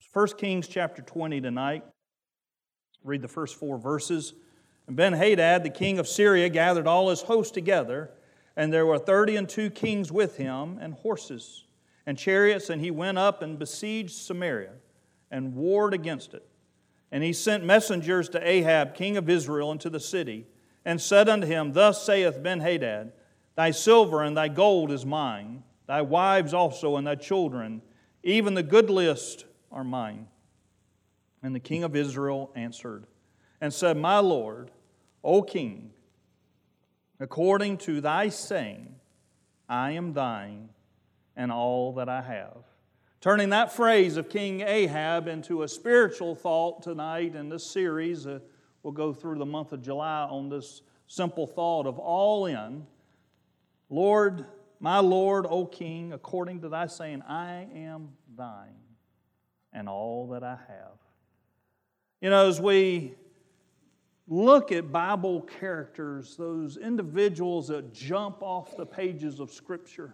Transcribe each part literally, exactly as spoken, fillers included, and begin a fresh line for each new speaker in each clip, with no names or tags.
First Kings chapter twenty tonight. Read the first four verses. And Ben-Hadad, the king of Syria, gathered all his host together, and there were thirty and two kings with him, and horses, and chariots, and he went up and besieged Samaria, and warred against it. And he sent messengers to Ahab, king of Israel, into the city, and said unto him, Thus saith Ben-Hadad, Thy silver and thy gold is mine, thy wives also and thy children, even the goodliest are mine. And the king of Israel answered and said, My lord, O king, according to thy saying, I am thine and all that I have. Turning that phrase of King Ahab into a spiritual thought tonight in this series, uh, we'll go through the month of July on this simple thought of all in. Lord, my Lord, O king, according to thy saying, I am thine and all that I have. You know, as we look at Bible characters, those individuals that jump off the pages of Scripture,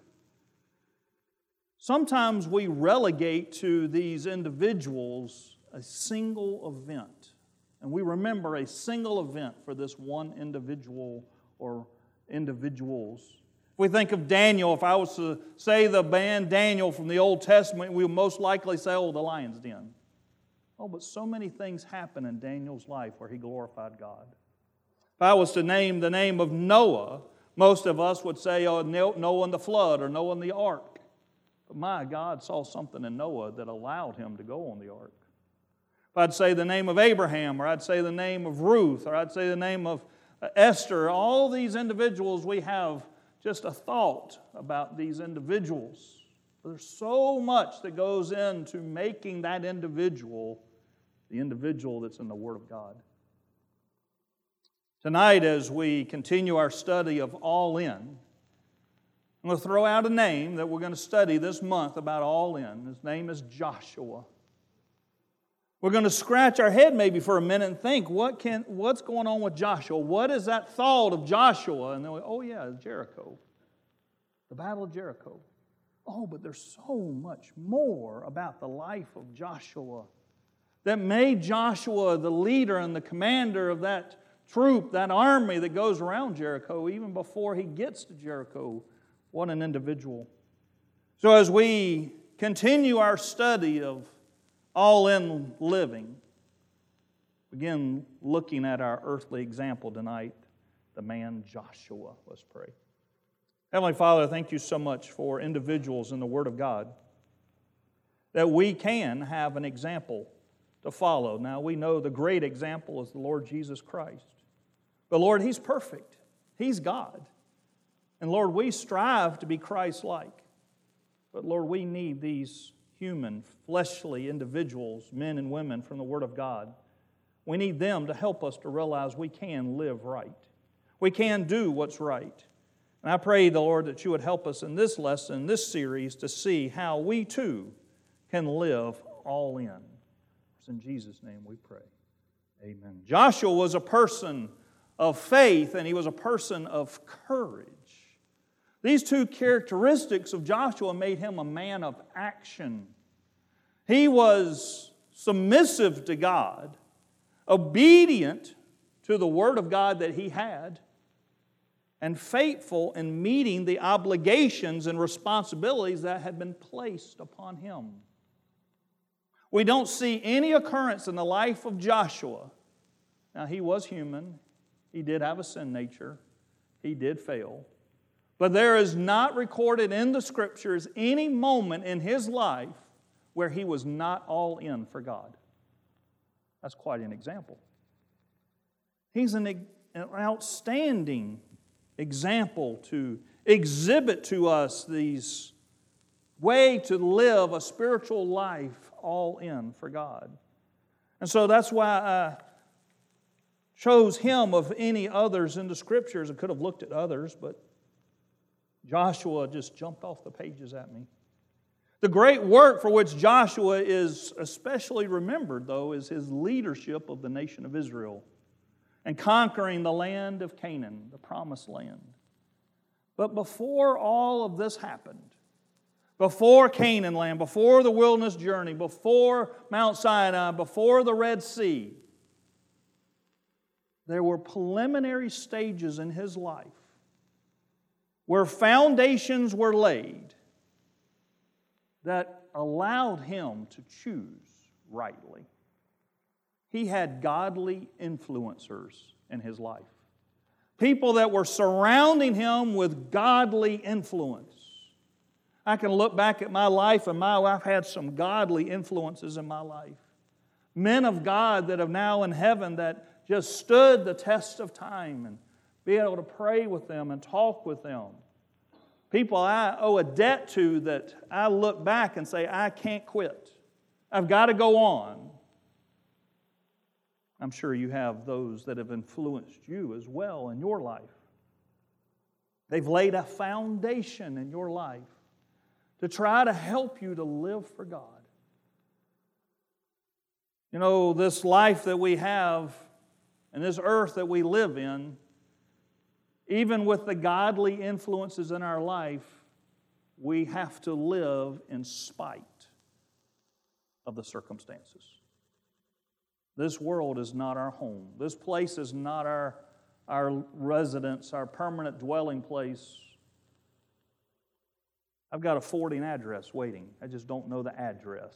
sometimes we relegate to these individuals a single event. And we remember a single event for this one individual or individuals. If we think of Daniel, if I was to say the man Daniel from the Old Testament, we would most likely say, oh, the lion's den. Oh, but so many things happen in Daniel's life where he glorified God. If I was to name the name of Noah, most of us would say, oh, Noah and the flood or Noah and the ark. But my God saw something in Noah that allowed him to go on the ark. If I'd say the name of Abraham, or I'd say the name of Ruth, or I'd say the name of Esther, all these individuals, we have just a thought about these individuals. There's so much that goes into making that individual the individual that's in the Word of God. Tonight, as we continue our study of All In, I'm going to throw out a name that we're going to study this month about All In. His name is Joshua. We're going to scratch our head maybe for a minute and think, what can, what's going on with Joshua? What is that thought of Joshua? And then we, oh yeah, Jericho. The Battle of Jericho. Oh, but there's so much more about the life of Joshua that made Joshua the leader and the commander of that troop, that army that goes around Jericho, even before he gets to Jericho. What an individual. So as we continue our study of all-in living, begin looking at our earthly example tonight, the man Joshua. Let's pray. Heavenly Father, thank you so much for individuals in the Word of God that we can have an example to follow. Now, we know the great example is the Lord Jesus Christ. But Lord, He's perfect. He's God. And Lord, we strive to be Christ-like. But Lord, we need these human, fleshly individuals, men and women from the Word of God. We need them to help us to realize we can live right. We can do what's right. And I pray, the Lord, that you would help us in this lesson, this series, to see how we too can live all in. It's in Jesus' name we pray. Amen. Joshua was a person of faith, and he was a person of courage. These two characteristics of Joshua made him a man of action. He was submissive to God, obedient to the Word of God that he had, and faithful in meeting the obligations and responsibilities that had been placed upon him. We don't see any occurrence in the life of Joshua. Now, he was human. He did have a sin nature. He did fail. But there is not recorded in the Scriptures any moment in his life where he was not all in for God. That's quite an example. He's an, an outstanding example to exhibit to us these way to live a spiritual life all in for God. And so that's why I chose him of any others in the Scriptures. I could have looked at others, but Joshua just jumped off the pages at me. The great work for which Joshua is especially remembered, though, is his leadership of the nation of Israel and conquering the land of Canaan, the promised land. But before all of this happened, before Canaan land, before the wilderness journey, before Mount Sinai, before the Red Sea, there were preliminary stages in his life where foundations were laid that allowed him to choose rightly. He had godly influencers in his life. People that were surrounding him with godly influence. I can look back at my life, and my life had some godly influences in my life. Men of God that are now in heaven that just stood the test of time, and be able to pray with them and talk with them. People I owe a debt to that I look back and say, I can't quit. I've got to go on. I'm sure you have those that have influenced you as well in your life. They've laid a foundation in your life to try to help you to live for God. You know, this life that we have and this earth that we live in, even with the godly influences in our life, we have to live in spite of the circumstances. This world is not our home. This place is not our, our residence, our permanent dwelling place. I've got a forwarding address waiting. I just don't know the address.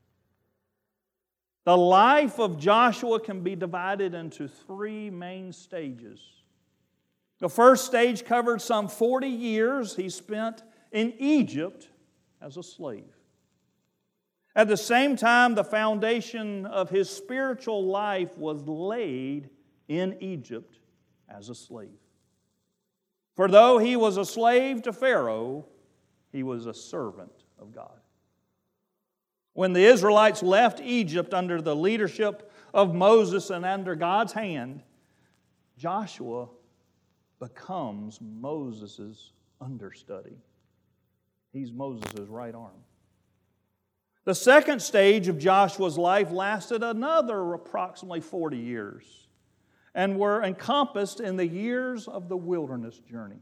The life of Joshua can be divided into three main stages. The first stage covered some forty years he spent in Egypt as a slave. At the same time, the foundation of his spiritual life was laid in Egypt as a slave. For though he was a slave to Pharaoh, he was a servant of God. When the Israelites left Egypt under the leadership of Moses and under God's hand, Joshua becomes Moses' understudy. He's Moses' right arm. The second stage of Joshua's life lasted another approximately forty years and were encompassed in the years of the wilderness journey.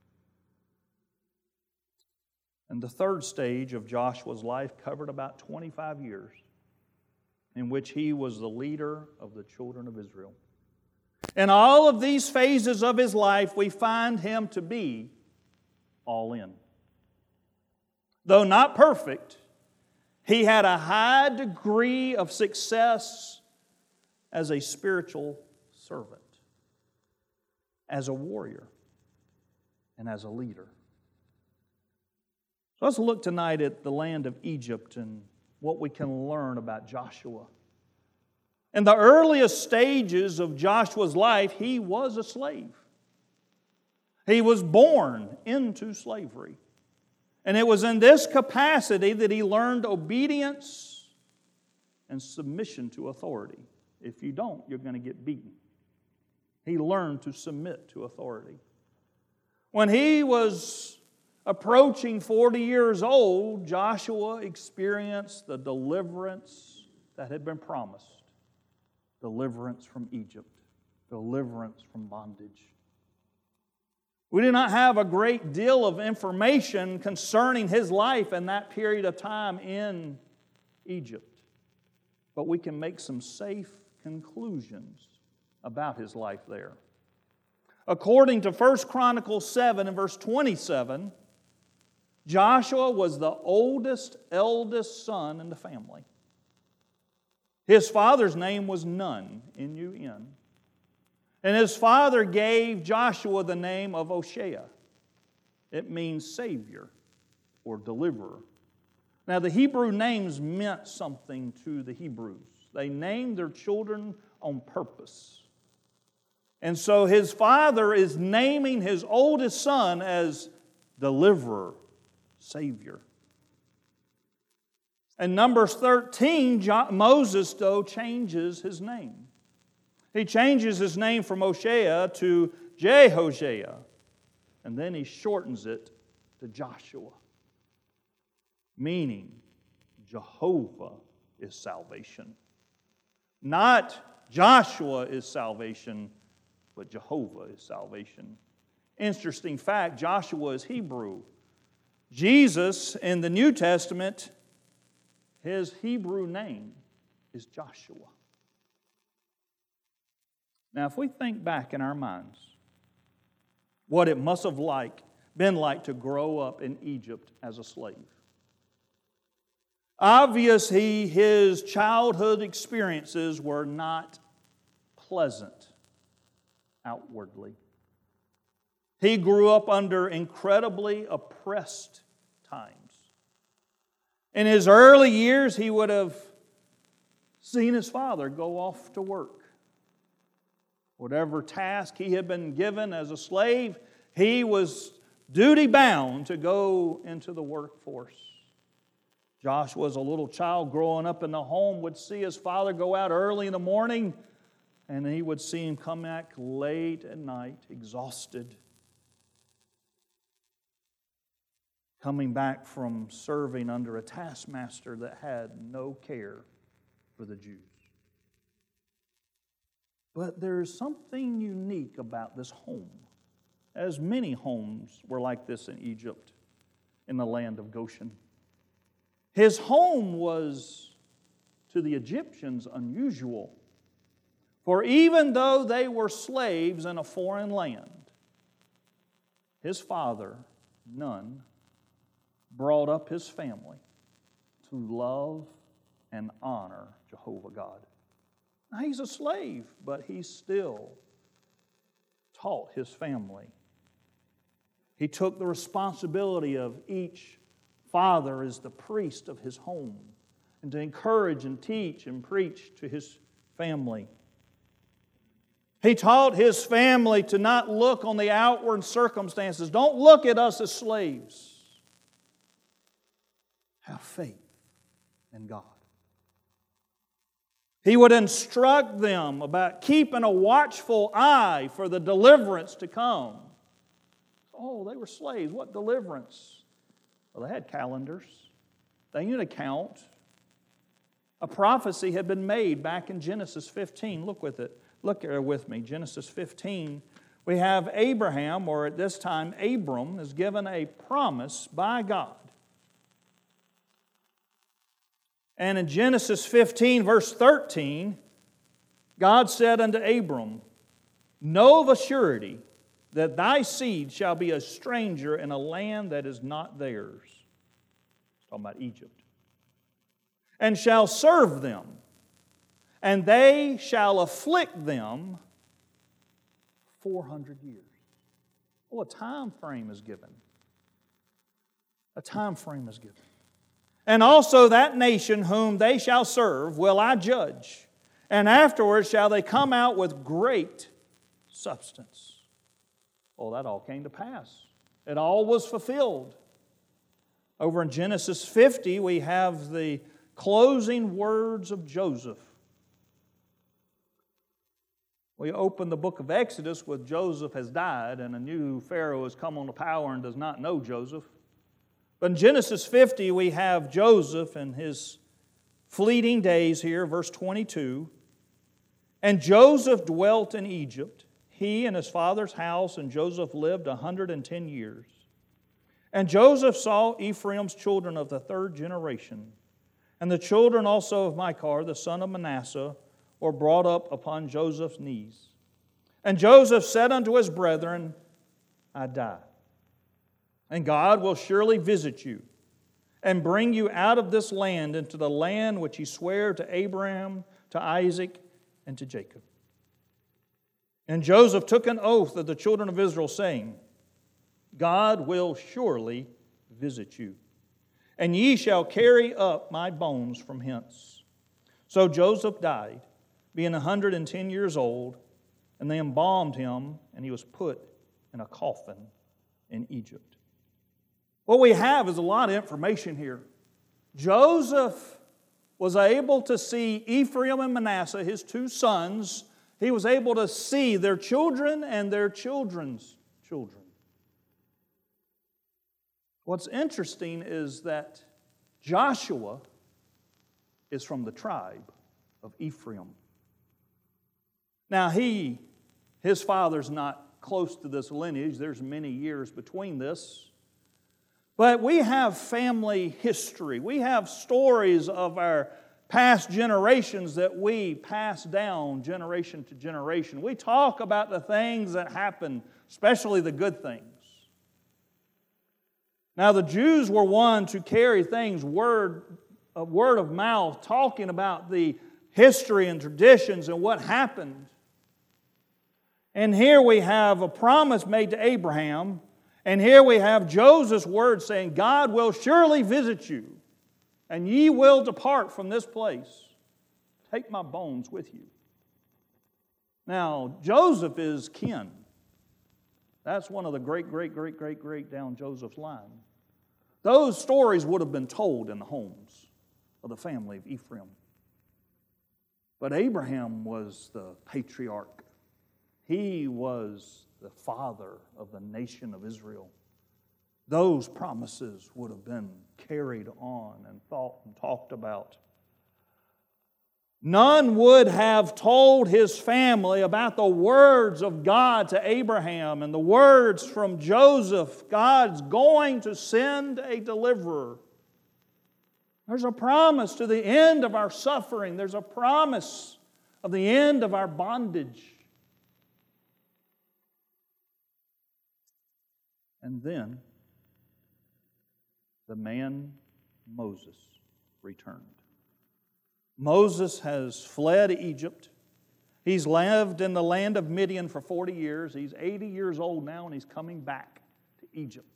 And the third stage of Joshua's life covered about twenty-five years, in which he was the leader of the children of Israel. In all of these phases of his life, we find him to be all in. Though not perfect, he had a high degree of success as a spiritual servant, as a warrior, and as a leader. So let's look tonight at the land of Egypt and what we can learn about Joshua. In the earliest stages of Joshua's life, he was a slave. He was born into slavery. And it was in this capacity that he learned obedience and submission to authority. If you don't, you're going to get beaten. He learned to submit to authority. When he was approaching forty years old, Joshua experienced the deliverance that had been promised. Deliverance from Egypt. Deliverance from bondage. We do not have a great deal of information concerning his life in that period of time in Egypt. But we can make some safe conclusions about his life there. According to First Chronicles seven and verse twenty-seven, Joshua was the oldest, eldest son in the family. His father's name was Nun, N U N. And his father gave Joshua the name of Oshea. It means Savior or Deliverer. Now, the Hebrew names meant something to the Hebrews. They named their children on purpose. And so his father is naming his oldest son as Deliverer, Savior. In Numbers thirteen, Moses, though, changes his name. He changes his name from Oshea to Jehoshea, and then he shortens it to Joshua, meaning Jehovah is salvation. Not Joshua is salvation, but Jehovah is salvation. Interesting fact, Joshua is Hebrew. Jesus in the New Testament, his Hebrew name is Joshua. Now, if we think back in our minds what it must have like, been like to grow up in Egypt as a slave. Obviously, his childhood experiences were not pleasant outwardly. He grew up under incredibly oppressed times. In his early years, he would have seen his father go off to work. Whatever task he had been given as a slave, he was duty-bound to go into the workforce. Joshua, as a little child growing up in the home, would see his father go out early in the morning, and he would see him come back late at night, exhausted, coming back from serving under a taskmaster that had no care for the Jews. But there's something unique about this home, as many homes were like this in Egypt, in the land of Goshen. His home was, to the Egyptians, unusual. For even though they were slaves in a foreign land, his father, Nun, brought up his family to love and honor Jehovah God. Now, he's a slave, but he still taught his family. He took the responsibility of each father as the priest of his home and to encourage and teach and preach to his family. He taught his family to not look on the outward circumstances. Don't look at us as slaves. Have faith in God. He would instruct them about keeping a watchful eye for the deliverance to come. Oh, they were slaves. What deliverance? Well, they had calendars. They knew to count. A prophecy had been made back in Genesis fifteen. Look with it. Look here with me. Genesis fifteen. We have Abraham, or at this time Abram, is given a promise by God. And in Genesis fifteen, verse thirteen, God said unto Abram, know of a surety that thy seed shall be a stranger in a land that is not theirs. He's talking about Egypt. And shall serve them, and they shall afflict them four hundred years. Well, a time frame is given. A time frame is given. And also that nation whom they shall serve will I judge, and afterwards shall they come out with great substance. Well, that all came to pass. It all was fulfilled. Over in Genesis fifty, we have the closing words of Joseph. We open the book of Exodus with Joseph has died, and a new Pharaoh has come on the power and does not know Joseph. But in Genesis fifty, we have Joseph and his fleeting days here, verse twenty-two. And Joseph dwelt in Egypt, he and his father's house, and Joseph lived a hundred and ten years. And Joseph saw Ephraim's children of the third generation, and the children also of Machir, the son of Manasseh, were brought up upon Joseph's knees. And Joseph said unto his brethren, I die. And God will surely visit you and bring you out of this land into the land which He sware to Abraham, to Isaac, and to Jacob. And Joseph took an oath of the children of Israel, saying, God will surely visit you, and ye shall carry up my bones from hence. So Joseph died, being a hundred and ten years old, and they embalmed him, and he was put in a coffin in Egypt. What we have is a lot of information here. Joseph was able to see Ephraim and Manasseh, his two sons. He was able to see their children and their children's children. What's interesting is that Joshua is from the tribe of Ephraim. Now, he, his father's not close to this lineage. There's many years between this. But we have family history. We have stories of our past generations that we pass down generation to generation. We talk about the things that happen, especially the good things. Now, the Jews were one to carry things word, uh, word of mouth, talking about the history and traditions and what happened. And here we have a promise made to Abraham, and here we have Joseph's word saying, God will surely visit you, and ye will depart from this place. Take my bones with you. Now, Joseph is kin. That's one of the great, great, great, great, great down Joseph's line. Those stories would have been told in the homes of the family of Ephraim. But Abraham was the patriarch. He was the father of the nation of Israel. Those promises would have been carried on and thought and talked about. None would have told his family about the words of God to Abraham and the words from Joseph. God's going to send a deliverer. There's a promise to the end of our suffering. There's a promise of the end of our bondage. And then the man Moses returned. Moses has fled Egypt. He's lived in the land of Midian for forty years. He's eighty years old now, and he's coming back to Egypt.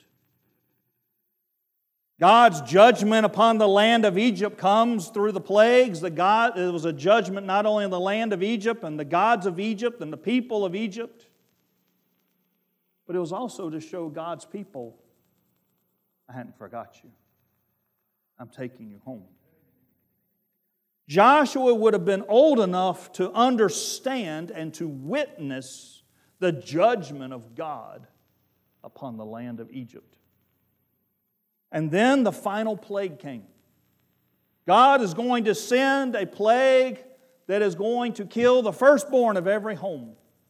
God's judgment upon the land of Egypt comes through the plagues. The God, it was a judgment not only on the land of Egypt and the gods of Egypt and the people of Egypt, but it was also to show God's people, I hadn't forgot you. I'm taking you home. Joshua would have been old enough to understand and to witness the judgment of God upon the land of Egypt. And then the final plague came. God is going to send a plague that is going to kill the firstborn of every home,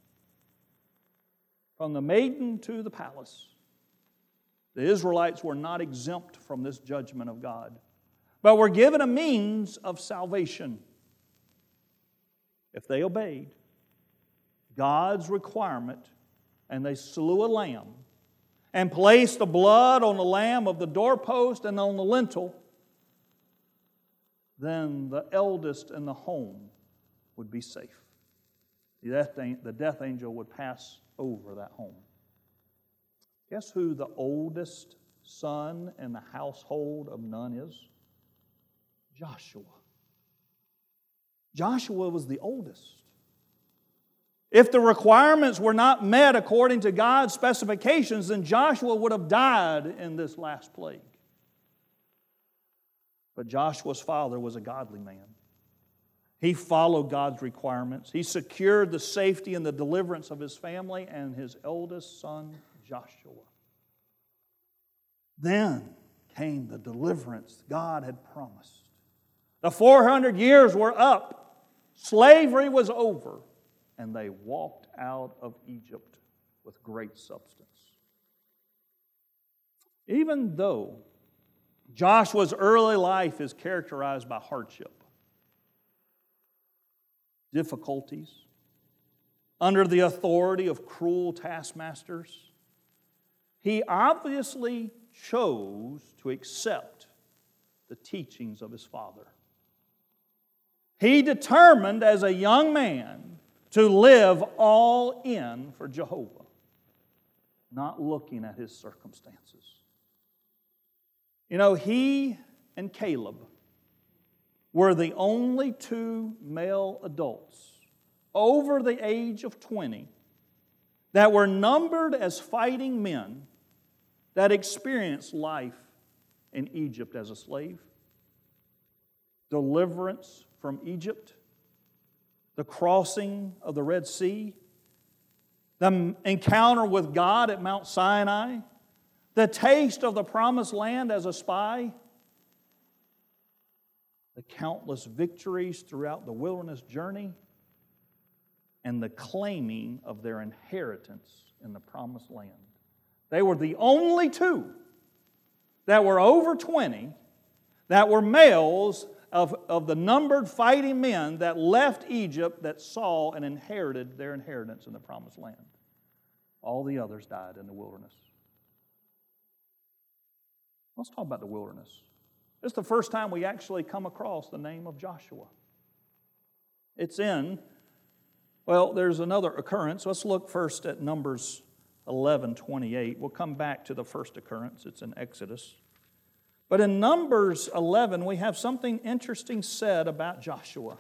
from the maiden to the palace. The Israelites were not exempt from this judgment of God, but were given a means of salvation. If they obeyed God's requirement and they slew a lamb and placed the blood on the lamb of the doorpost and on the lintel, then the eldest in the home would be safe. The death angel would pass over that home. Guess who the oldest son in the household of Nun is? Joshua. Joshua was the oldest. If the requirements were not met according to God's specifications, then Joshua would have died in this last plague. But Joshua's father was a godly man. He followed God's requirements. He secured the safety and the deliverance of his family and his eldest son, Joshua. Then came the deliverance God had promised. The four hundred years were up. Slavery was over. And they walked out of Egypt with great substance. Even though Joshua's early life is characterized by hardship, difficulties, under the authority of cruel taskmasters, he obviously chose to accept the teachings of his father. He determined as a young man to live all in for Jehovah, not looking at his circumstances. You know, he and Caleb were the only two male adults over the age of twenty that were numbered as fighting men that experienced life in Egypt as a slave, deliverance from Egypt, the crossing of the Red Sea, the encounter with God at Mount Sinai, the taste of the promised land as a spy, the countless victories throughout the wilderness journey, and the claiming of their inheritance in the promised land. They were the only two that were over twenty, that were males of, of the numbered fighting men that left Egypt that saw and inherited their inheritance in the Promised Land. All the others died in the wilderness. Let's talk about the wilderness. This is the first time we actually come across the name of Joshua. It's in, well, there's another occurrence. Let's look first at Numbers eleven twenty-eight. We'll come back to the first occurrence. It's in Exodus. But in Numbers eleven, we have something interesting said about Joshua.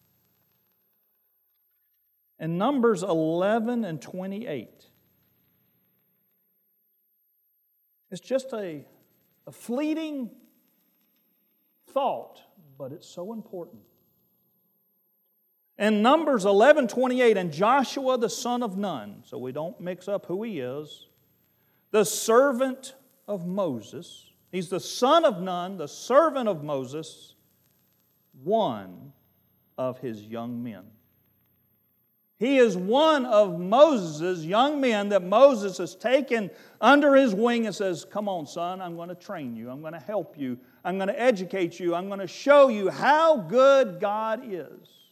In Numbers eleven and twenty-eight, it's just a, a fleeting thought, but it's so important. In Numbers eleven twenty-eight, and Joshua the son of Nun, so we don't mix up who he is, the servant of Moses, he's the son of Nun, the servant of Moses, one of his young men. He is one of Moses' young men that Moses has taken under his wing and says, come on, son, I'm going to train you. I'm going to help you. I'm going to educate you. I'm going to show you how good God is.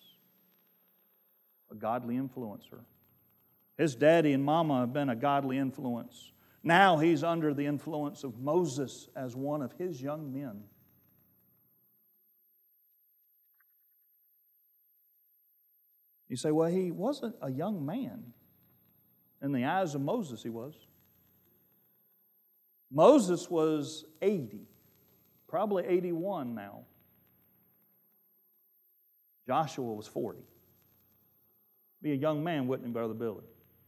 A godly influencer. His daddy and mama have been a godly influence. Now he's under the influence of Moses as one of his young men. You say, well, he wasn't a young man. In the eyes of Moses, he was. Moses was eighty, probably eighty-one now. Joshua was forty. Be a young man, wouldn't he, Brother Billy?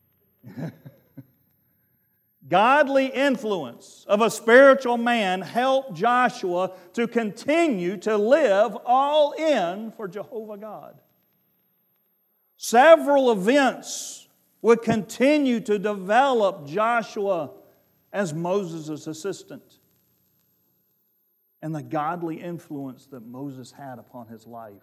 Godly influence of a spiritual man helped Joshua to continue to live all in for Jehovah God. Several events would continue to develop Joshua as Moses' assistant and the godly influence that Moses had upon his life.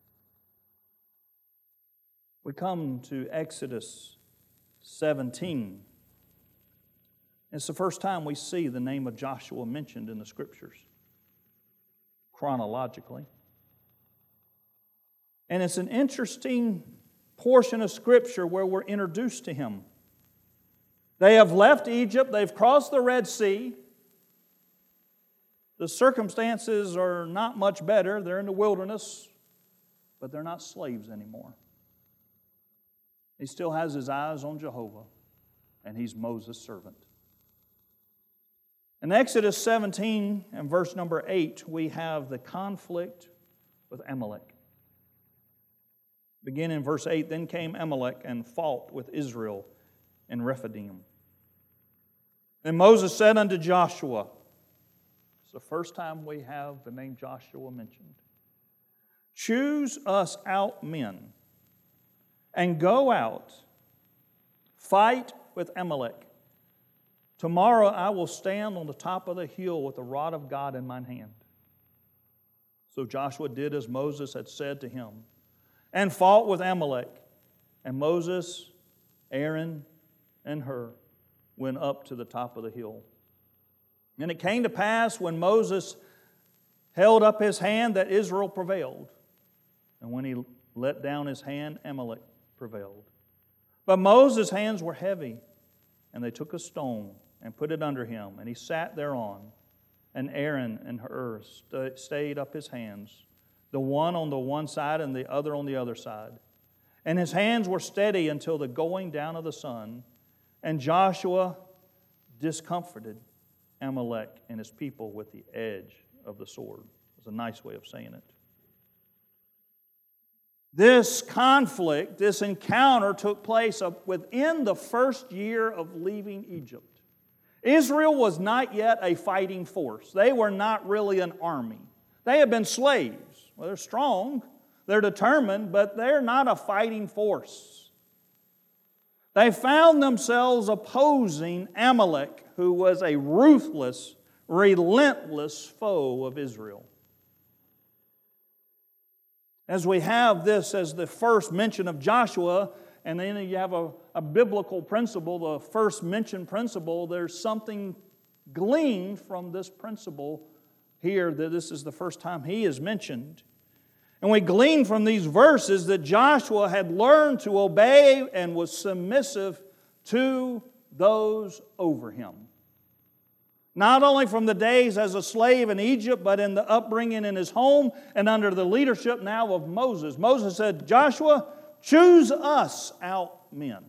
We come to Exodus seventeen. It's the first time we see the name of Joshua mentioned in the Scriptures, chronologically. And it's an interesting portion of Scripture where we're introduced to him. They have left Egypt, they've crossed the Red Sea. The circumstances are not much better. They're in the wilderness, but they're not slaves anymore. He still has his eyes on Jehovah, and he's Moses' servant. In Exodus seventeen and verse number eight, we have the conflict with Amalek. Beginning in verse eight, then came Amalek and fought with Israel in Rephidim. And Moses said unto Joshua, it's the first time we have the name Joshua mentioned, choose us out men and go out, fight with Amalek. Tomorrow I will stand on the top of the hill with the rod of God in mine hand. So Joshua did as Moses had said to him, and fought with Amalek. And Moses, Aaron, and Hur went up to the top of the hill. And it came to pass when Moses held up his hand that Israel prevailed. And when he let down his hand, Amalek prevailed. But Moses' hands were heavy, and they took a stone and put it under him, and he sat thereon. And Aaron and Hur st- stayed up his hands, the one on the one side and the other on the other side. And his hands were steady until the going down of the sun. And Joshua discomforted Amalek and his people with the edge of the sword. It's a nice way of saying it. This conflict, this encounter took place within the first year of leaving Egypt. Israel was not yet a fighting force. They were not really an army. They had been slaves. Well, they're strong, they're determined, but they're not a fighting force. They found themselves opposing Amalek, who was a ruthless, relentless foe of Israel. As we have this as the first mention of Joshua, and then you have a, a biblical principle, the first mentioned principle, there's something gleaned from this principle here, that this is the first time he is mentioned. And we glean from these verses that Joshua had learned to obey and was submissive to those over him. Not only from the days as a slave in Egypt, but in the upbringing in his home and under the leadership now of Moses. Moses said, Joshua, choose us out men.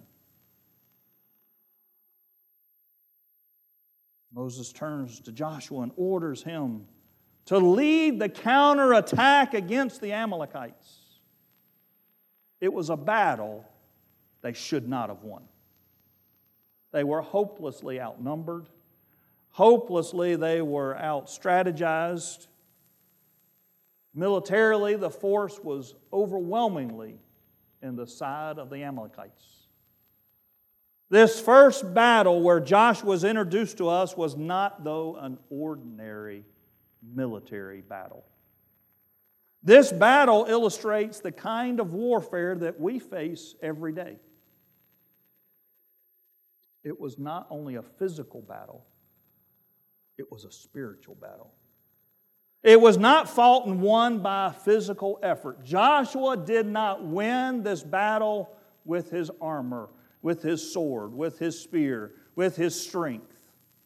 Moses turns to Joshua and orders him to lead the counterattack against the Amalekites. It was a battle they should not have won. They were hopelessly outnumbered. Hopelessly, they were out-strategized. Militarily, the force was overwhelmingly in the side of the Amalekites. This first battle where Joshua was introduced to us was not, though, an ordinary military battle. This battle illustrates the kind of warfare that we face every day. It was not only a physical battle, it was a spiritual battle. It was not fought and won by physical effort. Joshua did not win this battle with his armor, with his sword, with his spear, with his strength.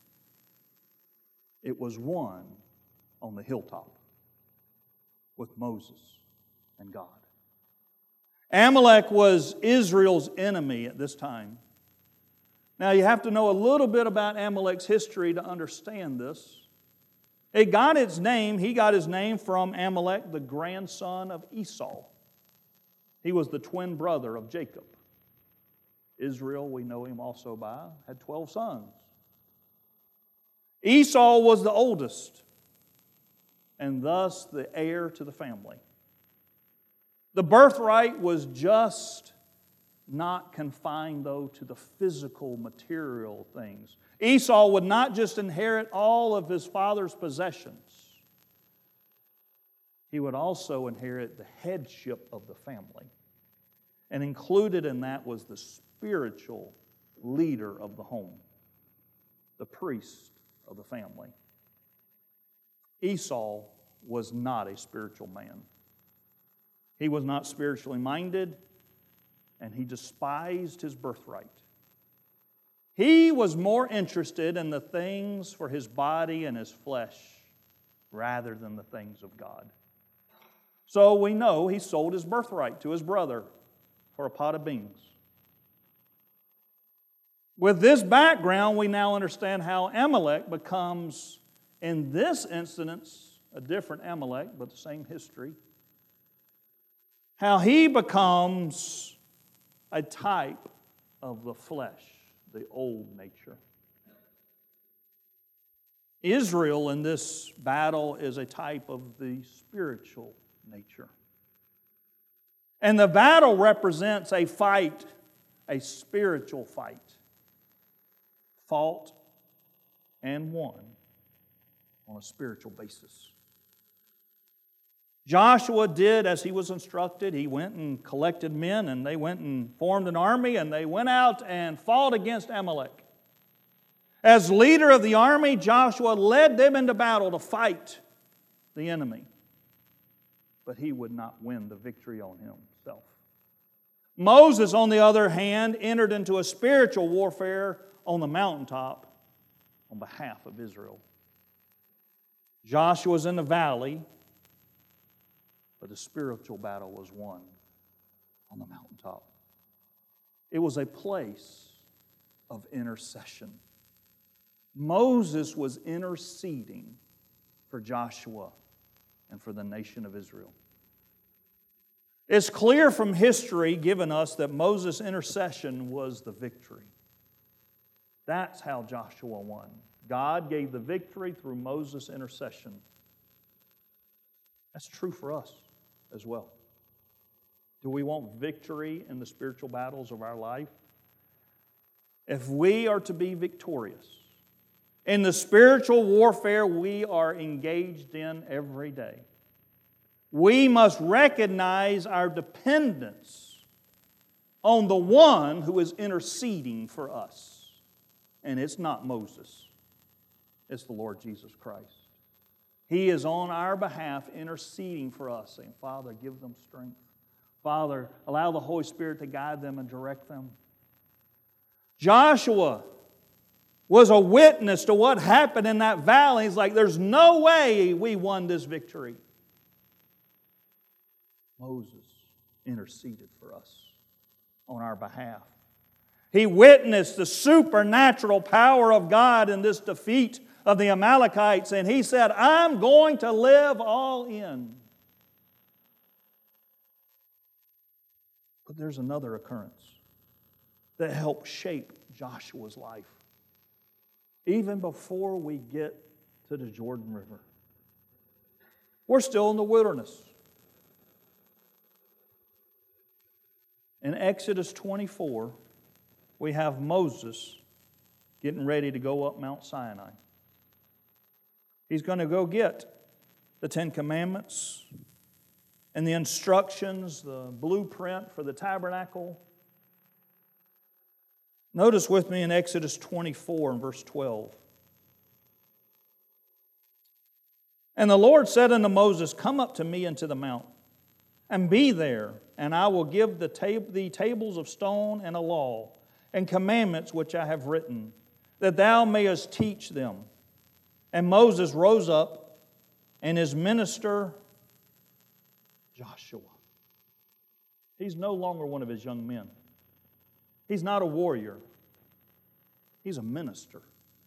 It was won on the hilltop with Moses and God. Amalek was Israel's enemy at this time. Now, you have to know a little bit about Amalek's history to understand this. It got its name, he got his name from Amalek, the grandson of Esau. He was the twin brother of Jacob. Israel, we know him also by, had twelve sons. Esau was the oldest, and thus the heir to the family. The birthright was just not confined, though, to the physical, material things. Esau would not just inherit all of his father's possessions. He would also inherit the headship of the family. And included in that was the spiritual leader of the home, the priest of the family. Esau was not a spiritual man. He was not spiritually minded, and he despised his birthright. He was more interested in the things for his body and his flesh rather than the things of God. So we know he sold his birthright to his brother for a pot of beans. With this background, we now understand how Amalek becomes, in this instance, a different Amalek, but the same history. How he becomes a type of the flesh, the old nature. Israel in this battle is a type of the spiritual nature. And the battle represents a fight, a spiritual fight, fought and won on a spiritual basis. Joshua did as he was instructed. He went and collected men, and they went and formed an army, and they went out and fought against Amalek. As leader of the army, Joshua led them into battle to fight the enemy. But he would not win the victory on himself. Moses, on the other hand, entered into a spiritual warfare on the mountaintop on behalf of Israel. Joshua was in the valley, but the spiritual battle was won on the mountaintop. It was a place of intercession. Moses was interceding for Joshua and for the nation of Israel. It's clear from history given us that Moses' intercession was the victory. That's how Joshua won. God gave the victory through Moses' intercession. That's true for us as well. Do we want victory in the spiritual battles of our life? If we are to be victorious in the spiritual warfare we are engaged in every day, we must recognize our dependence on the one who is interceding for us. And it's not Moses. It's the Lord Jesus Christ. He is on our behalf interceding for us, saying, Father, give them strength. Father, allow the Holy Spirit to guide them and direct them. Joshua was a witness to what happened in that valley. He's like, there's no way we won this victory. Moses interceded for us on our behalf. He witnessed the supernatural power of God in this defeat of the Amalekites, and he said, I'm going to live all in. But there's another occurrence that helped shape Joshua's life, even before we get to the Jordan River. We're still in the wilderness. In Exodus twenty-four, we have Moses getting ready to go up Mount Sinai. He's going to go get the Ten Commandments and the instructions, the blueprint for the tabernacle. Notice with me in Exodus twenty-four and verse twelve. And the Lord said unto Moses, Come up to me into the mount, and be there, and I will give the tab- thee tables of stone and a law, and commandments which I have written, that thou mayest teach them. And Moses rose up, and his minister Joshua. He's no longer one of his young men. He's not a warrior. He's a minister.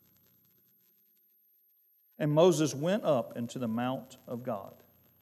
And Moses went up into the mount of God.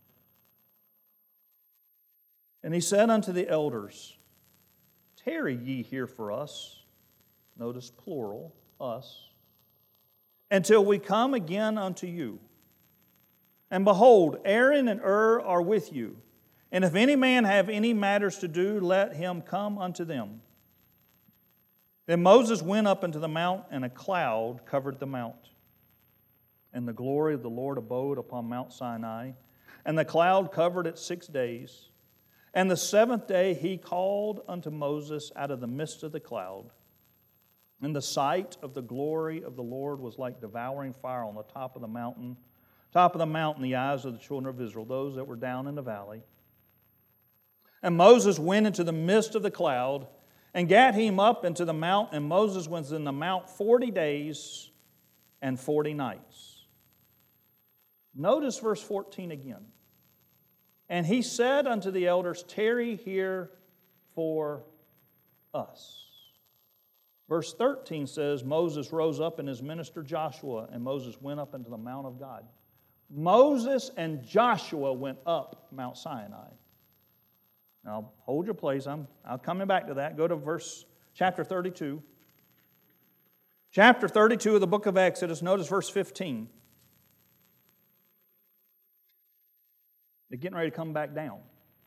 And he said unto the elders, Tarry ye here for us, notice plural, us, until we come again unto you. And behold, Aaron and Hur are with you. And if any man have any matters to do, let him come unto them. Then Moses went up into the mount, and a cloud covered the mount. And the glory of the Lord abode upon Mount Sinai. And the cloud covered it six days. And the seventh day he called unto Moses out of the midst of the cloud. And the sight of the glory of the Lord was like devouring fire on the top of the mountain, top of the mountain, the eyes of the children of Israel, those that were down in the valley. And Moses went into the midst of the cloud, and gat him up into the mount, and Moses was in the mount forty days and forty nights. Notice verse fourteen again. And he said unto the elders, Tarry here for us. Verse thirteen says, Moses rose up and his minister Joshua, and Moses went up into the mount of God. Moses and Joshua went up Mount Sinai. Now, hold your place. I'm, I'm coming back to that. Go to verse, chapter thirty-two. Chapter thirty-two of the book of Exodus. Notice verse fifteen. They're getting ready to come back down.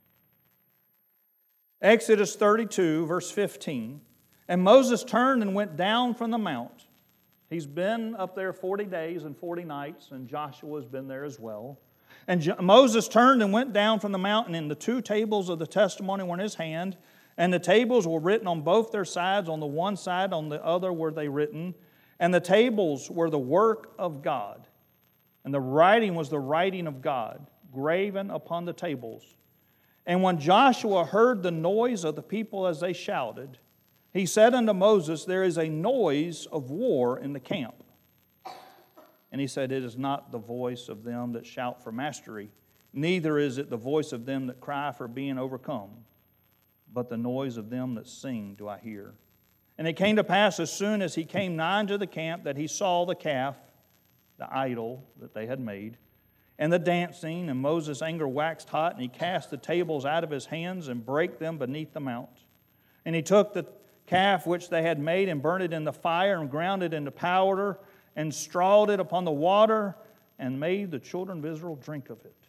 Exodus thirty-two, verse fifteen. And Moses turned and went down from the mount. He's been up there forty days and forty nights, and Joshua's been there as well. And Jo- Moses turned and went down from the mountain, and the two tables of the testimony were in his hand, and the tables were written on both their sides. On the one side, on the other were they written. And the tables were the work of God, and the writing was the writing of God, graven upon the tables. And when Joshua heard the noise of the people as they shouted, he said unto Moses, There is a noise of war in the camp. And he said, It is not the voice of them that shout for mastery, neither is it the voice of them that cry for being overcome, but the noise of them that sing do I hear. And it came to pass, as soon as he came nigh unto the camp, that he saw the calf, the idol that they had made, and the dancing, and Moses' anger waxed hot, and he cast the tables out of his hands and brake them beneath the mount. And he took the calf which they had made and burnt it in the fire and ground it into powder and strawed it upon the water and made the children of Israel drink of it.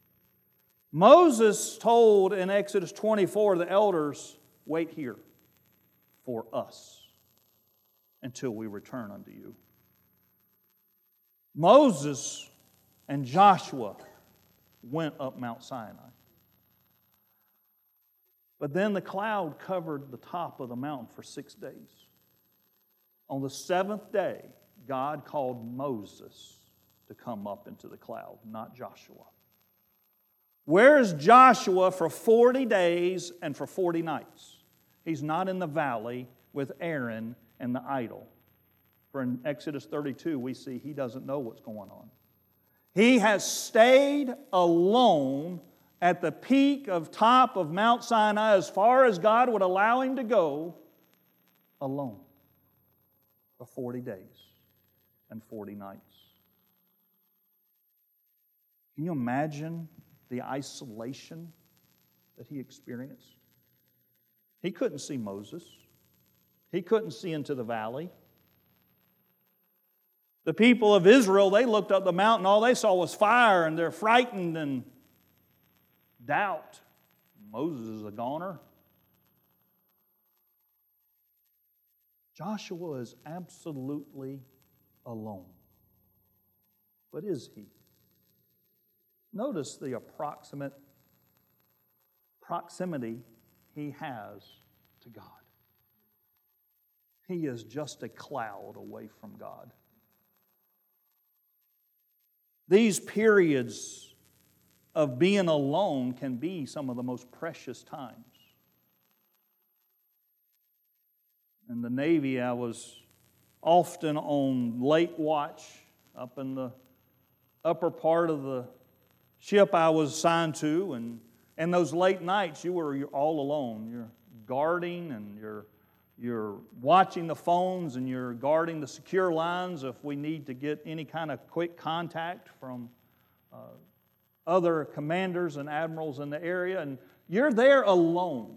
Moses told in Exodus twenty-four the elders, Wait here for us until we return unto you. Moses and Joshua went up Mount Sinai. But then the cloud covered the top of the mountain for six days. On the seventh day, God called Moses to come up into the cloud, not Joshua. Where is Joshua for forty days and for forty nights? He's not in the valley with Aaron and the idol. For in Exodus thirty-two, we see he doesn't know what's going on. He has stayed alone at the peak of top of Mount Sinai as far as God would allow him to go, alone for forty days and forty nights. Can you imagine the isolation that he experienced? He couldn't see Moses. He couldn't see into the valley. The people of Israel, they looked up the mountain, all they saw was fire, and they're frightened and doubt. Moses is a goner. Joshua is absolutely alone. But is he? Notice the approximate proximity he has to God. He is just a cloud away from God. These periods of being alone can be some of the most precious times. In the Navy, I was often on late watch up in the upper part of the ship I was assigned to, and in those late nights, you were you're all alone. You're guarding, and you're you're watching the phones, and you're guarding the secure lines if we need to get any kind of quick contact from uh, other commanders and admirals in the area, and you're there alone.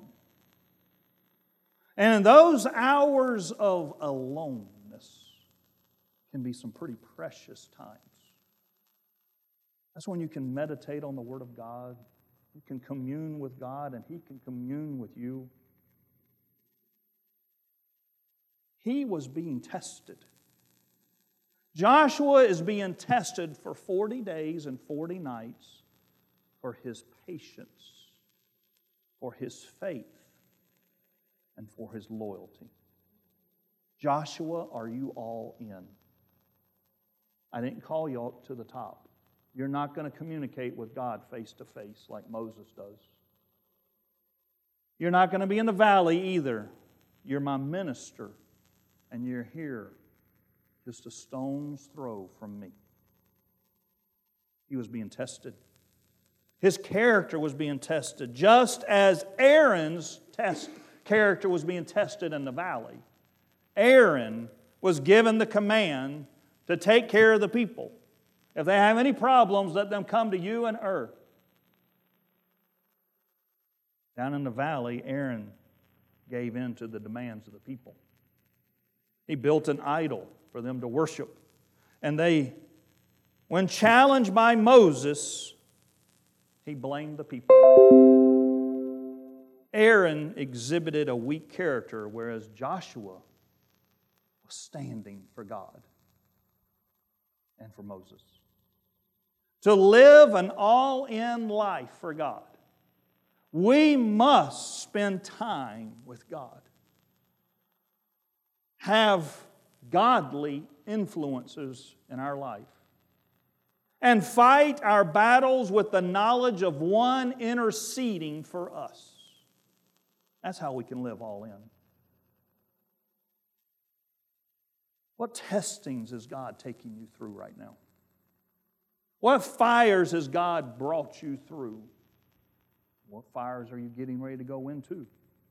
And in those hours of aloneness can be some pretty precious times. That's when you can meditate on the Word of God. You can commune with God, and He can commune with you. He was being tested. Joshua is being tested for forty days and forty nights for his patience, for his faith, and for his loyalty. Joshua, are you all in? I didn't call you up to the top. You're not going to communicate with God face to face like Moses does. You're not going to be in the valley either. You're my minister, and you're here just a stone's throw from me. He was being tested. His character was being tested, just as Aaron's test character was being tested in the valley. Aaron was given the command to take care of the people. If they have any problems, let them come to you and Hur. Down in the valley, Aaron gave in to the demands of the people. He built an idol for them to worship. And they, when challenged by Moses, he blamed the people. Aaron exhibited a weak character, whereas Joshua was standing for God and for Moses. To live an all-in life for God, we must spend time with God. Have godly influences in our life. And fight our battles with the knowledge of one interceding for us. That's how we can live all in. What testings is God taking you through right now? What fires has God brought you through? What fires are you getting ready to go into?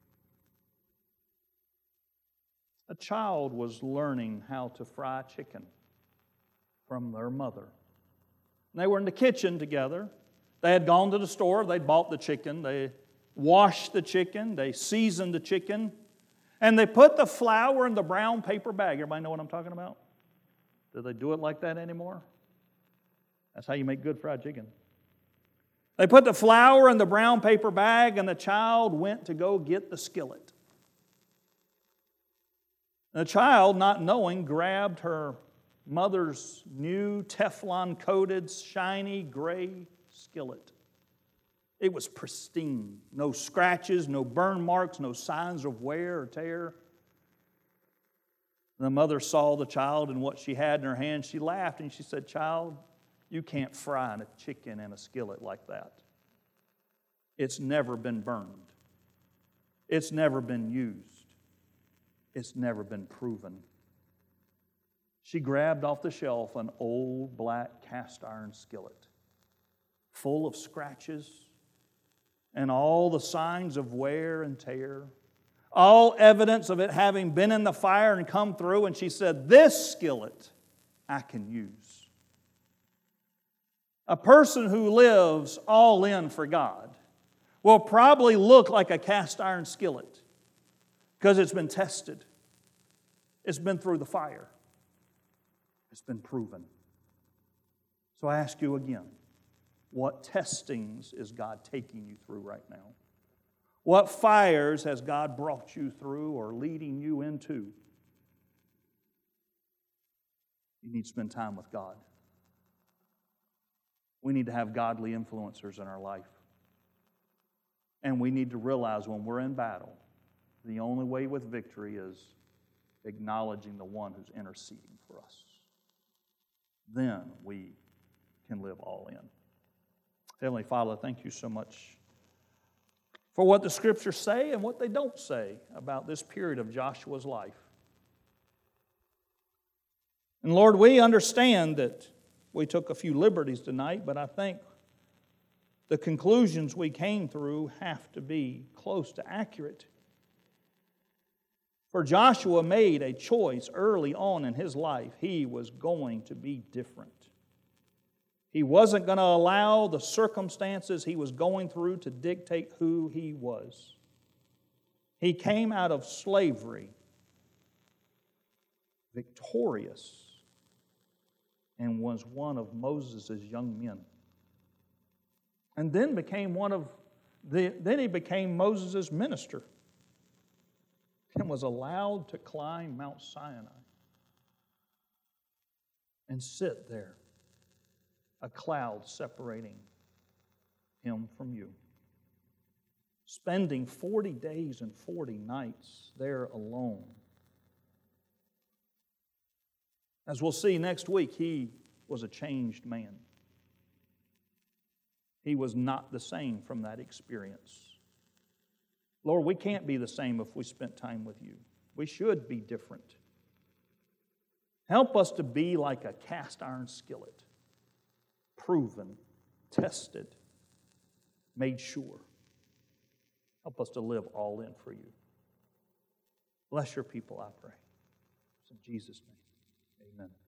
A child was learning how to fry chicken from their mother. And they were in the kitchen together. They had gone to the store. They'd bought the chicken. They washed the chicken. They seasoned the chicken. And they put the flour in the brown paper bag. Everybody know what I'm talking about? Do they do it like that anymore? That's how you make good fried chicken. They put the flour in the brown paper bag, and the child went to go get the skillet. And the child, not knowing, grabbed her mother's new Teflon-coated, shiny, gray skillet. It was pristine. No scratches, no burn marks, no signs of wear or tear. And the mother saw the child and what she had in her hand. She laughed and she said, "Child, you can't fry a chicken in a skillet like that. It's never been burned. It's never been used. It's never been proven." She grabbed off the shelf an old black cast iron skillet full of scratches and all the signs of wear and tear, all evidence of it having been in the fire and come through, and she said, "This skillet I can use." A person who lives all in for God will probably look like a cast iron skillet because it's been tested. It's been through the fire. It's been proven. So I ask you again, what testings is God taking you through right now? What fires has God brought you through or leading you into? You need to spend time with God. We need to have godly influencers in our life. And we need to realize when we're in battle, the only way with victory is acknowledging the one who's interceding for us. Then we can live all in. Heavenly Father, thank you so much for what the Scriptures say and what they don't say about this period of Joshua's life. And Lord, we understand that we took a few liberties tonight, but I think the conclusions we came through have to be close to accurate. For Joshua made a choice early on in his life. He was going to be different. He wasn't going to allow the circumstances he was going through to dictate who he was. He came out of slavery victorious and was one of Moses' young men. And then became one of the, then he became Moses' minister and was allowed to climb Mount Sinai and sit there, a cloud separating him from you. Spending forty days and forty nights there alone. As we'll see next week, he was a changed man. He was not the same from that experience. Lord, we can't be the same if we spent time with you. We should be different. Help us to be like a cast iron skillet, proven, tested, made sure. Help us to live all in for you. Bless your people, I pray. In Jesus' name, amen.